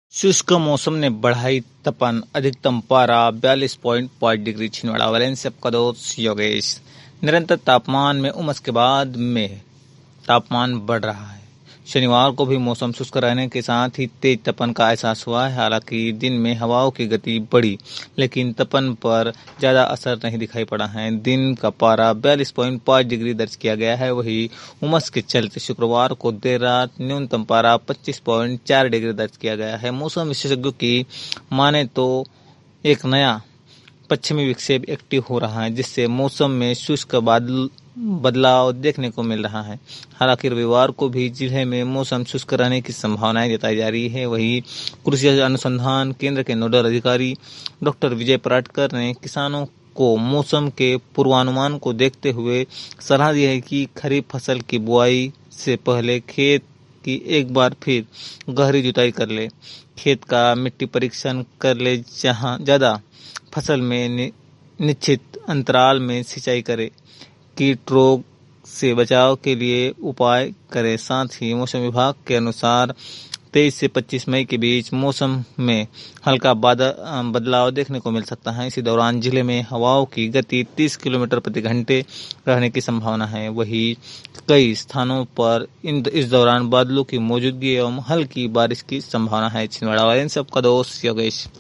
शुष्क मौसम ने बढ़ाई तपन, अधिकतम पारा 42.5 डिग्री छिंदवाड़ा। वालेंस से आपका दोस्त योगेश। निरंतर तापमान में उमस के बाद में तापमान बढ़ रहा है। शनिवार को भी मौसम शुष्क रहने के साथ ही तेज तपन का एहसास हुआ है। हालांकि दिन में हवाओं की गति बढ़ी, लेकिन तपन पर ज्यादा असर नहीं दिखाई पड़ा है। दिन का पारा 42.5 डिग्री दर्ज किया गया है। वही उमस के चलते शुक्रवार को देर रात न्यूनतम पारा 25.4 डिग्री दर्ज किया गया है। मौसम विशेषज्ञों की माने तो एक नया पश्चिमी विक्षेप एक्टिव हो रहा है, जिससे मौसम में शुष्क बदलाव देखने को मिल रहा है। हालांकि रविवार को भी जिले में मौसम शुष्क रहने की संभावनाएं जताई जा रही है। वहीं कृषि अनुसंधान केंद्र के नोडल अधिकारी डॉक्टर विजय पराटकर ने किसानों को मौसम के पूर्वानुमान को देखते हुए सलाह दी है कि खरीफ फसल की बुआई से पहले खेत की एक बार फिर गहरी जुताई कर ले, खेत का मिट्टी परीक्षण कर ले, जहां ज्यादा फसल में निश्चित अंतराल में सिंचाई करे, कीट रोग से बचाव के लिए उपाय करें। साथ ही मौसम विभाग के अनुसार 23 से 25 मई के बीच मौसम में हल्का बदलाव देखने को मिल सकता है। इसी दौरान जिले में हवाओं की गति 30 किलोमीटर प्रति घंटे रहने की संभावना है। वहीं कई स्थानों पर इस दौरान बादलों की मौजूदगी एवं हल्की बारिश की संभावना है। छिंदवाड़ा वाले सबका दोस्त योगेश।